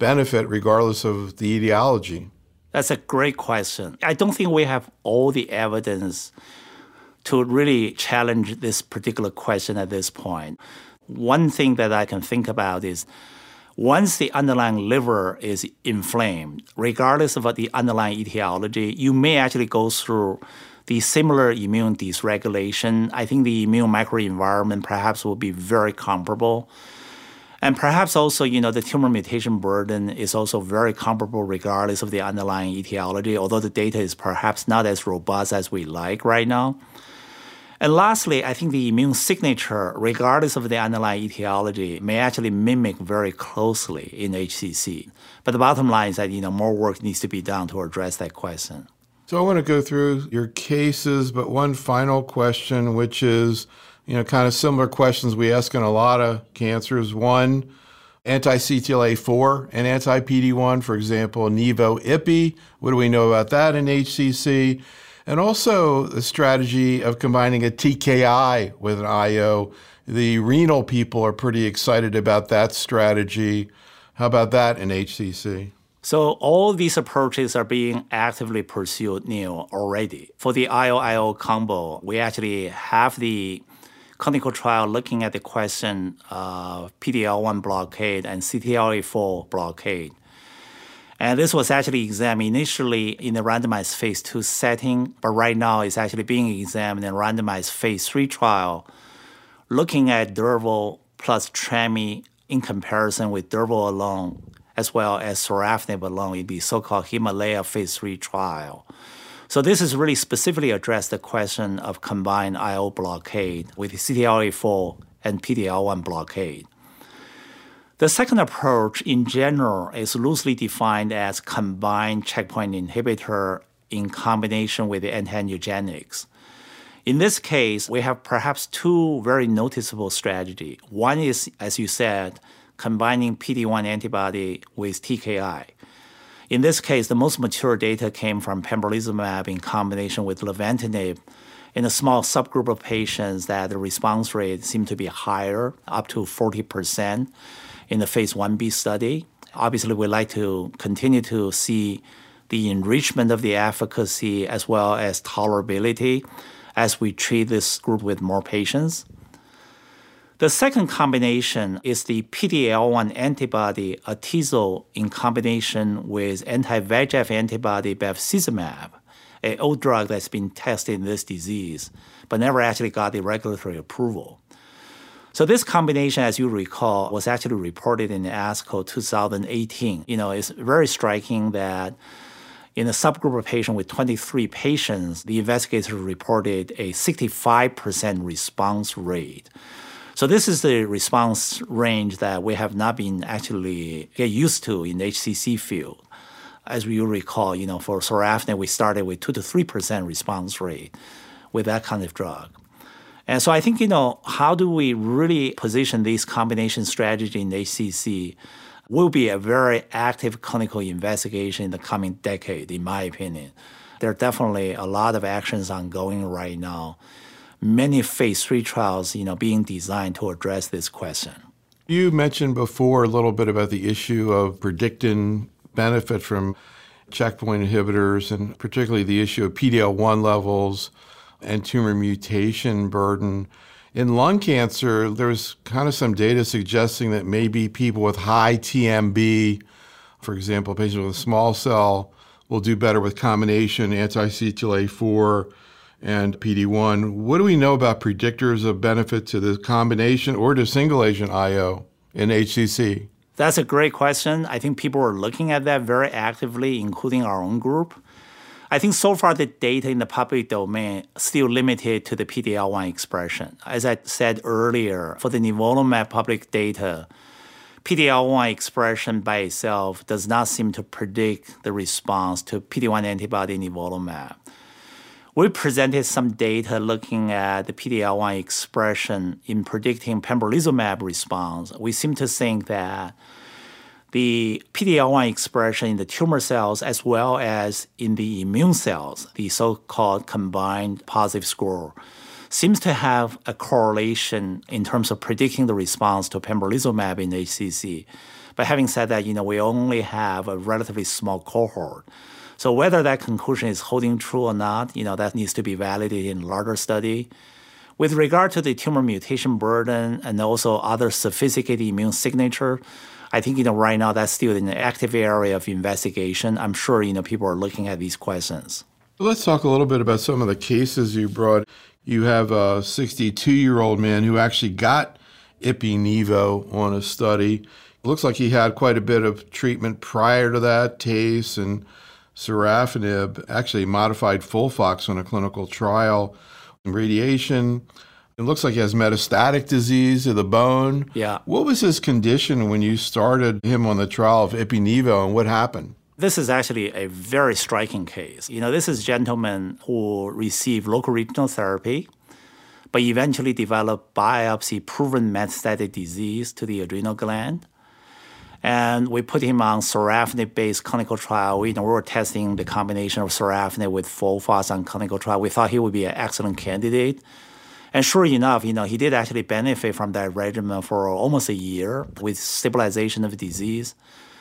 benefit regardless of the etiology? That's a great question. I don't think we have all the evidence to really challenge this particular question at this point. One thing that I can think about is once the underlying liver is inflamed, regardless of what the underlying etiology, you may actually go through the similar immune dysregulation. I think the immune microenvironment perhaps will be very comparable. And perhaps also, the tumor mutation burden is also very comparable regardless of the underlying etiology, although the data is perhaps not as robust as we like right now. And lastly, I think the immune signature, regardless of the underlying etiology, may actually mimic very closely in HCC. But the bottom line is that, more work needs to be done to address that question. So I want to go through your cases, but one final question, which is, kind of similar questions we ask in a lot of cancers. One, anti-CTLA-4 and anti-PD-1, for example, Nivo/Ipi. What do we know about that in HCC? And also the strategy of combining a TKI with an IO. The renal people are pretty excited about that strategy. How about that in HCC? So all these approaches are being actively pursued, Neil, already. For the IO-IO combo, we actually have the clinical trial looking at the question of PD-L1 blockade and CTLA-4 blockade. And this was actually examined initially in the randomized phase 2 setting, but right now it's actually being examined in a randomized phase 3 trial, looking at Durval plus Tremi in comparison with Durval alone, as well as sorafenib alone in the so-called Himalaya phase 3 trial. So this is really specifically addressed the question of combined IO blockade with CTLA-4 and PD-L1 blockade. The second approach in general is loosely defined as combined checkpoint inhibitor in combination with the anti-angiogenics. In this case, we have perhaps two very noticeable strategies. One is, as you said, combining PD-1 antibody with TKI. In this case, the most mature data came from pembrolizumab in combination with lenvatinib in a small subgroup of patients that the response rate seemed to be higher, up to 40%. In the phase 1b study. Obviously, we'd like to continue to see the enrichment of the efficacy as well as tolerability as we treat this group with more patients. The second combination is the PD-L1 antibody atezo in combination with anti-VEGF antibody bevacizumab, an old drug that's been tested in this disease, but never actually got the regulatory approval. So this combination, as you recall, was actually reported in ASCO 2018. It's very striking that in a subgroup of patients with 23 patients, the investigators reported a 65% response rate. So this is the response range that we have not been actually get used to in the HCC field. As you recall, for sorafenib, we started with 2 to 3% response rate with that kind of drug. And so I think, how do we really position this combination strategy in HCC will be a very active clinical investigation in the coming decade, in my opinion. There are definitely a lot of actions ongoing right now. Many phase 3 trials, being designed to address this question. You mentioned before a little bit about the issue of predicting benefit from checkpoint inhibitors, and particularly the issue of PD-L1 levels and tumor mutation burden. In lung cancer, there's kind of some data suggesting that maybe people with high TMB, for example, patients with small cell, will do better with combination anti-CTLA-4 and PD-1. What do we know about predictors of benefit to the combination or to single agent IO in HCC? That's a great question. I think people are looking at that very actively, including our own group. I think so far the data in the public domain still limited to the PD-L1 expression. As I said earlier, for the nivolumab public data, PD-L1 expression by itself does not seem to predict the response to PD-1 antibody nivolumab. We presented some data looking at the PD-L1 expression in predicting pembrolizumab response. We seem to think that the PD-L1 expression in the tumor cells as well as in the immune cells, the so-called combined positive score, seems to have a correlation in terms of predicting the response to pembrolizumab in HCC. But having said that, we only have a relatively small cohort. So whether that conclusion is holding true or not, that needs to be validated in a larger study. With regard to the tumor mutation burden and also other sophisticated immune signature, I think, right now that's still an active area of investigation. I'm sure, people are looking at these questions. Let's talk a little bit about some of the cases you brought. You have a 62-year-old man who actually got Ipi/Nivo on a study. It looks like he had quite a bit of treatment prior to that, TACE and sorafenib, actually modified FOLFOX on a clinical trial, radiation. It looks like he has metastatic disease of the bone. Yeah. What was his condition when you started him on the trial of Ipi/Nivo, and what happened? This is actually a very striking case. This is a gentleman who received local regional therapy, but eventually developed biopsy-proven metastatic disease to the adrenal gland. And we put him on sorafenib-based clinical trial. We were testing the combination of sorafenib with FOLFOX on clinical trial. We thought he would be an excellent candidate. And sure enough, he did actually benefit from that regimen for almost a year with stabilization of the disease.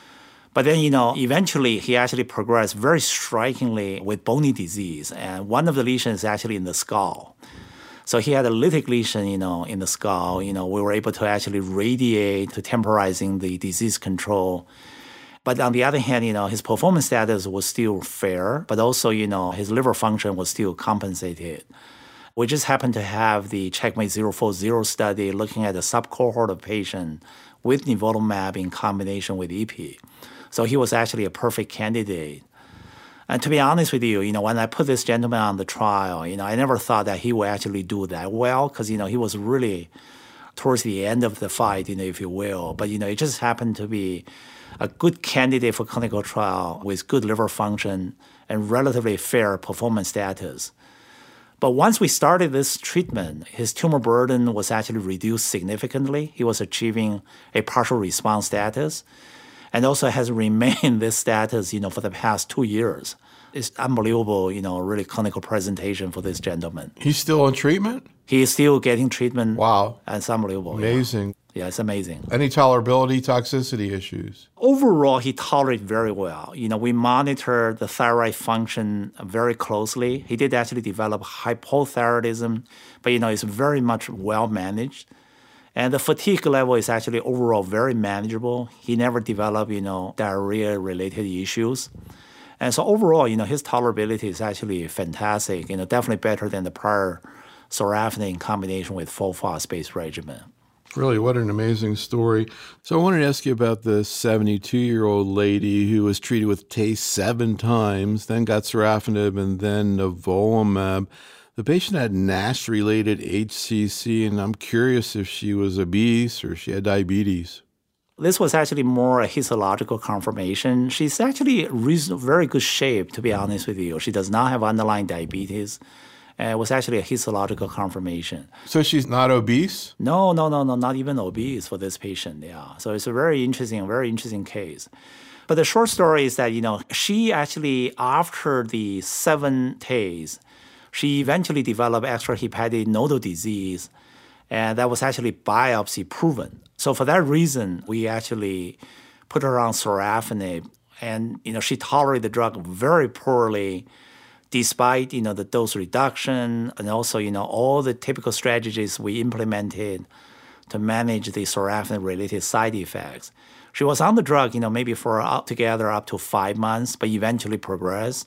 But then, eventually he actually progressed very strikingly with bony disease. And one of the lesions is actually in the skull. So he had a lytic lesion, in the skull. We were able to actually radiate to temporizing the disease control. But on the other hand, his performance status was still fair, but also, his liver function was still compensated. We just happened to have the Checkmate 040 study looking at a subcohort of patients with nivolumab in combination with Ipi. So he was actually a perfect candidate. And to be honest with you, when I put this gentleman on the trial, I never thought that he would actually do that well because, he was really towards the end of the fight, if you will. But, it just happened to be a good candidate for clinical trial with good liver function and relatively fair performance status. But once we started this treatment, his tumor burden was actually reduced significantly. He was achieving a partial response status and also has remained this status, for the past 2 years. It's unbelievable, really clinical presentation for this gentleman. He's still on treatment? He is still getting treatment. Wow. It's unbelievable. Amazing. Yeah, it's amazing. Any tolerability, toxicity issues? Overall, he tolerated very well. We monitor the thyroid function very closely. He did actually develop hypothyroidism, but, it's very much well managed. And the fatigue level is actually overall very manageable. He never developed, diarrhea-related issues. And so overall, his tolerability is actually fantastic, definitely better than the prior sorafenib in combination with FOLFOX-based regimen. Really, what an amazing story. So I wanted to ask you about the 72-year-old lady who was treated with TACE 7 times, then got sorafenib and then nivolumab. The patient had NASH-related HCC, and I'm curious if she was obese or she had diabetes. This was actually more a histological confirmation. She's actually in very good shape, to be honest with you. She does not have underlying diabetes. It was actually a histological confirmation. So she's not obese? No, not even obese for this patient, yeah. So it's a very interesting case. But the short story is that, she actually, after the 7 TACE, she eventually developed extrahepatic nodal disease, and that was actually biopsy proven. So for that reason, we actually put her on sorafenib, and she tolerated the drug very poorly, despite the dose reduction and also all the typical strategies we implemented to manage the sorafenib-related side effects. She was on the drug, maybe for altogether up to 5 months, but eventually progressed.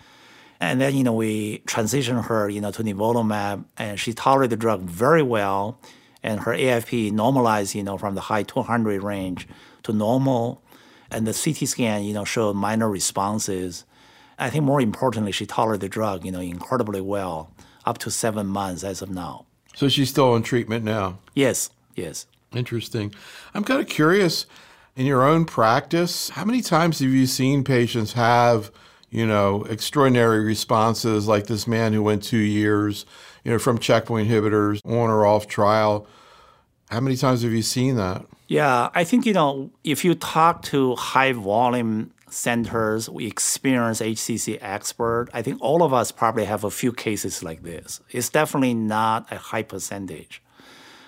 And then, we transitioned her, to nivolumab, and she tolerated the drug very well, and her AFP normalized, from the high 200 range to normal, and the CT scan, showed minor responses. I think more importantly, she tolerated the drug, incredibly well, up to 7 months as of now. So she's still on treatment now? Yes. Interesting. I'm kind of curious, in your own practice, how many times have you seen patients have extraordinary responses like this man who went 2 years, from checkpoint inhibitors on or off trial? How many times have you seen that? Yeah, I think, if you talk to high volume centers, we experience HCC expert, I think all of us probably have a few cases like this. It's definitely not a high percentage.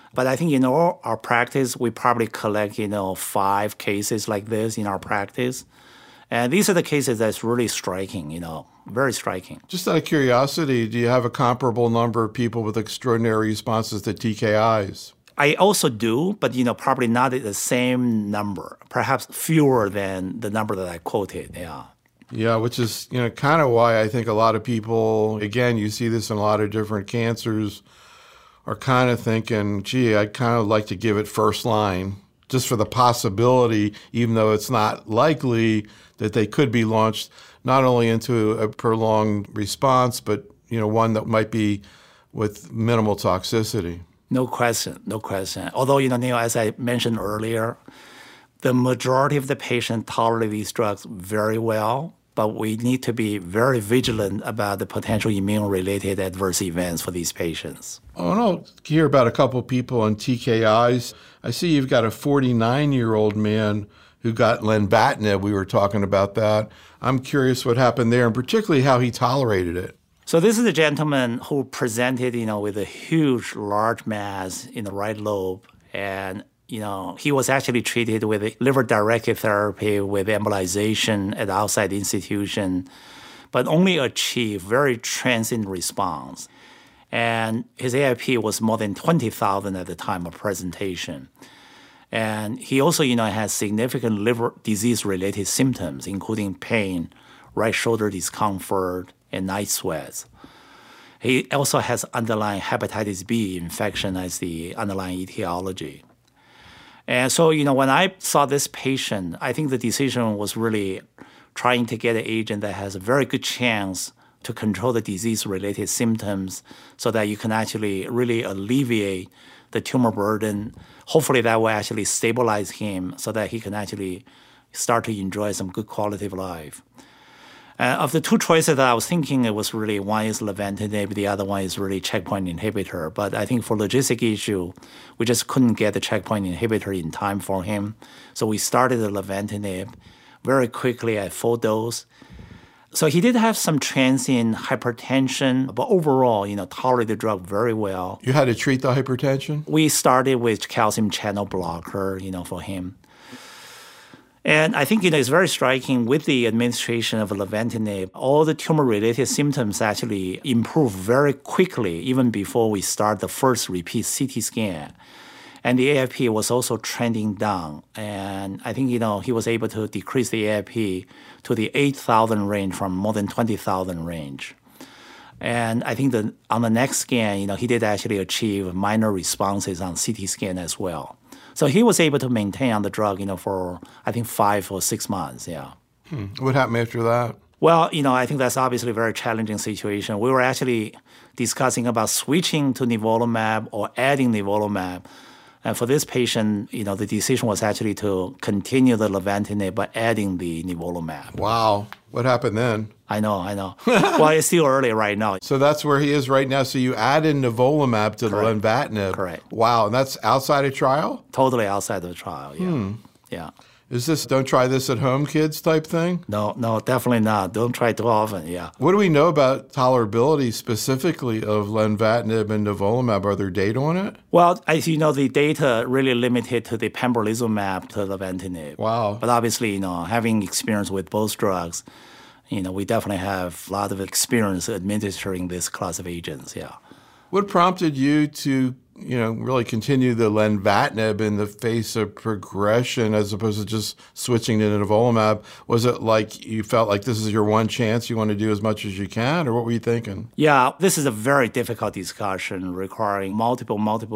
But I think in our practice, we probably collect, 5 cases like this in our practice. And these are the cases that's really striking, very striking. Just out of curiosity, do you have a comparable number of people with extraordinary responses to TKIs? I also do, but, probably not the same number, perhaps fewer than the number that I quoted, yeah. Yeah, which is, kind of why I think a lot of people, again, you see this in a lot of different cancers, are kind of thinking, gee, I'd kind of like to give it first line, just for the possibility, even though it's not likely, that they could be launched not only into a prolonged response, but, one that might be with minimal toxicity. No question, no question. Although, Neil, as I mentioned earlier, the majority of the patients tolerate these drugs very well, but we need to be very vigilant about the potential immune-related adverse events for these patients. I want to hear about a couple people on TKIs. I see you've got a 49-year-old man who got lenvatinib. We were talking about that. I'm curious what happened there, and particularly how he tolerated it. So this is a gentleman who presented, with a huge, large mass in the right lobe. And, he was actually treated with liver-directed therapy with embolization at outside institution, but only achieved very transient response. And his AIP was more than 20,000 at the time of presentation. And he also, has significant liver disease-related symptoms, including pain, right shoulder discomfort, and night sweats. He also has underlying hepatitis B infection as the underlying etiology. And so, when I saw this patient, I think the decision was really trying to get an agent that has a very good chance to control the disease-related symptoms so that you can actually really alleviate the tumor burden. Hopefully that will actually stabilize him so that he can actually start to enjoy some good quality of life. Of the 2 choices that I was thinking, it was really one is lenvatinib, the other one is really checkpoint inhibitor. But I think for logistic issue, we just couldn't get the checkpoint inhibitor in time for him. So we started the lenvatinib very quickly at full dose. So he did have some transient hypertension, but overall, tolerated the drug very well. You had to treat the hypertension? We started with calcium channel blocker, for him. And I think, it's very striking with the administration of lenvatinib, all the tumor-related symptoms actually improve very quickly, even before we start the first repeat CT scan. And the AIP was also trending down. And I think, he was able to decrease the AIP to the 8,000 range from more than 20,000 range. And I think that on the next scan, he did actually achieve minor responses on CT scan as well. So he was able to maintain on the drug, for, I think, 5 or 6 months, yeah. What happened after that? Well, I think that's obviously a very challenging situation. We were actually discussing about switching to nivolumab or adding nivolumab. And for this patient, the decision was actually to continue the lenvatinib by adding the nivolumab. Wow. What happened then? I know. Well, it's still early right now. So that's where he is right now. So you added nivolumab to Correct. lenvatinib. Correct. Wow. And that's outside of trial? Totally outside of the trial, yeah. Yeah. Is this don't try this at home, kids type thing? No, definitely not. Don't try too often, yeah. What do we know about tolerability specifically of lenvatinib and nivolumab? Are there data on it? Well, as you know, the data really limited to the pembrolizumab to lenvatinib. Wow. But obviously, having experience with both drugs, we definitely have a lot of experience administering this class of agents, yeah. What prompted you to, really continue the lenvatinib in the face of progression as opposed to just switching to nivolumab? Was it like you felt like this is your one chance, you want to do as much as you can, or what were you thinking? Yeah, this is a very difficult discussion requiring multiple,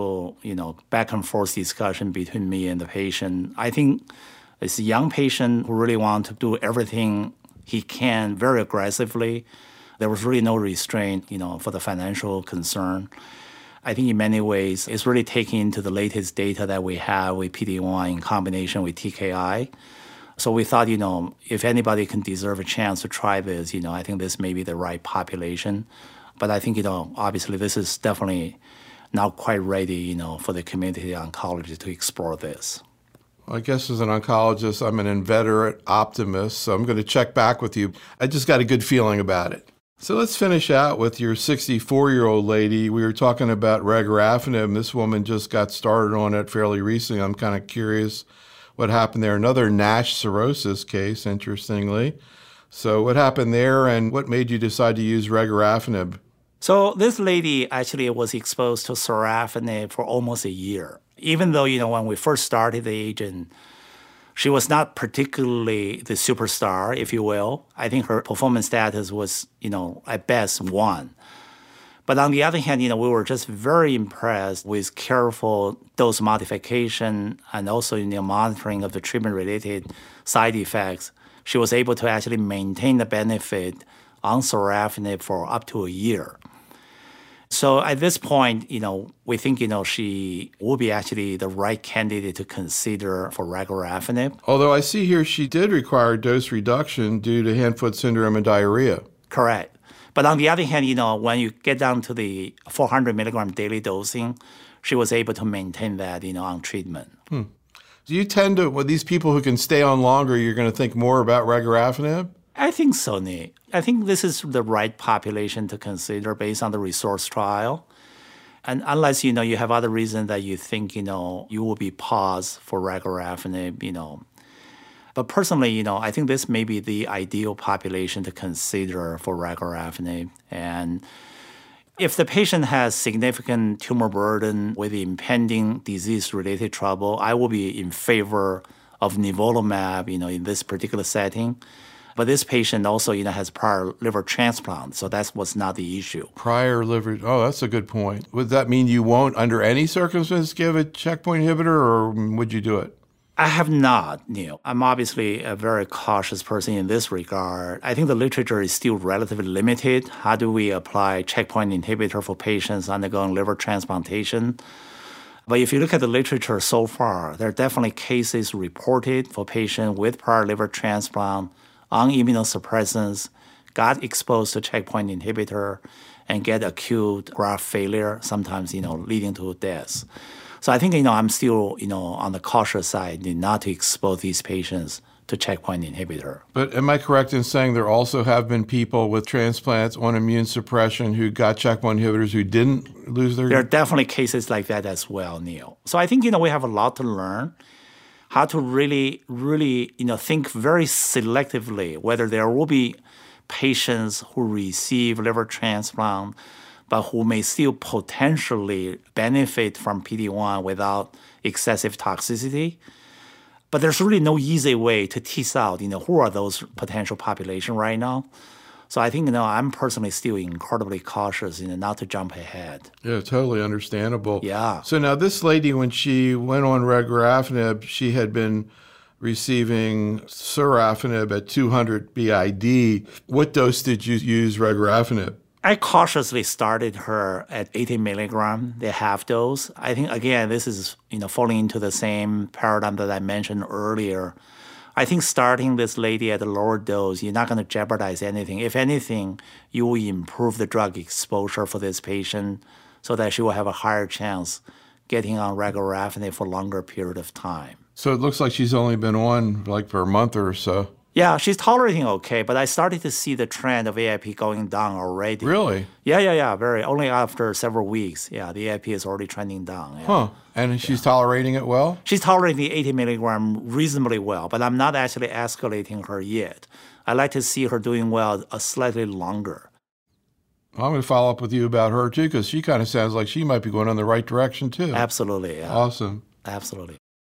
back and forth discussion between me and the patient. I think it's a young patient who really wants to do everything he can very aggressively. There was really no restraint, for the financial concern. I think in many ways, it's really taking into the latest data that we have with PD-1 in combination with TKI. So we thought, if anybody can deserve a chance to try this, I think this may be the right population. But I think, obviously this is definitely not quite ready, for the community oncology to explore this. I guess as an oncologist, I'm an inveterate optimist, so I'm going to check back with you. I just got a good feeling about it. So let's finish out with your 64-year-old lady. We were talking about regorafenib. This woman just got started on it fairly recently. I'm kind of curious what happened there. Another NASH cirrhosis case, interestingly. So what happened there, and what made you decide to use regorafenib? So this lady actually was exposed to sorafenib for almost a year. Even though, when we first started the agent, she was not particularly the superstar, if you will. I think her performance status was, at best 1. But on the other hand, we were just very impressed with careful dose modification and also, monitoring of the treatment-related side effects. She was able to actually maintain the benefit on sorafenib for up to a year. So at this point, we think, she will be actually the right candidate to consider for regorafenib. Although I see here she did require dose reduction due to hand-foot syndrome and diarrhea. Correct. But on the other hand, when you get down to the 400 milligram daily dosing, she was able to maintain that, on treatment. Do you tend to, with these people who can stay on longer, you're going to think more about regorafenib? I think so, Nick. I think this is the right population to consider based on the resource trial. And unless, you have other reasons that you think, you will be paused for regorafenib, But personally, I think this may be the ideal population to consider for regorafenib. And if the patient has significant tumor burden with impending disease-related trouble, I will be in favor of nivolumab, in this particular setting. But this patient also, has prior liver transplant, so that was not the issue. Prior liver, that's a good point. Would that mean you won't, under any circumstance, give a checkpoint inhibitor, or would you do it? I have not, Neil. I'm obviously a very cautious person in this regard. I think the literature is still relatively limited. How do we apply checkpoint inhibitor for patients undergoing liver transplantation? But if you look at the literature so far, there are definitely cases reported for patients with prior liver transplant on immunosuppressants, got exposed to checkpoint inhibitor, and get acute graft failure, sometimes, leading to death. So I think, I'm still, on the cautious side, not to expose these patients to checkpoint inhibitor. But am I correct in saying there also have been people with transplants on immune suppression who got checkpoint inhibitors who didn't lose their... There are definitely cases like that as well, Neil. So I think, we have a lot to learn. How to really, think very selectively whether there will be patients who receive liver transplant but who may still potentially benefit from PD-1 without excessive toxicity. But there's really no easy way to tease out, who are those potential population right now. So I think, I'm personally still incredibly cautious, not to jump ahead. Yeah, totally understandable. Yeah. So now this lady, when she went on regorafenib, she had been receiving sorafenib at 200 BID. What dose did you use regorafenib? I cautiously started her at 80 milligram, the half dose. I think, again, this is, falling into the same paradigm that I mentioned earlier. I think starting this lady at a lower dose, you're not going to jeopardize anything. If anything, you will improve the drug exposure for this patient so that she will have a higher chance getting on regorafenib for a longer period of time. So it looks like she's only been on for a month or so. Yeah, she's tolerating okay, but I started to see the trend of AIP going down already. Really? Yeah, only after several weeks. Yeah, the AIP is already trending down. Yeah. Huh. And she's tolerating it well? She's tolerating the 80 milligram reasonably well, but I'm not actually escalating her yet. I like to see her doing well slightly longer. I'm going to follow up with you about her, too, because she kind of sounds like she might be going in the right direction, too. Absolutely, yeah. Awesome. Absolutely.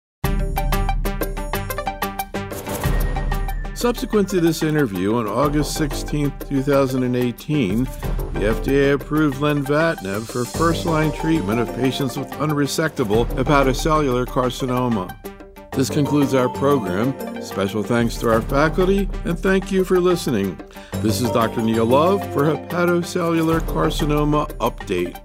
Subsequent to this interview, on August 16, 2018, the FDA approved lenvatinib for first-line treatment of patients with unresectable hepatocellular carcinoma. This concludes our program. Special thanks to our faculty, and thank you for listening. This is Dr. Neil Love for Hepatocellular Carcinoma Update.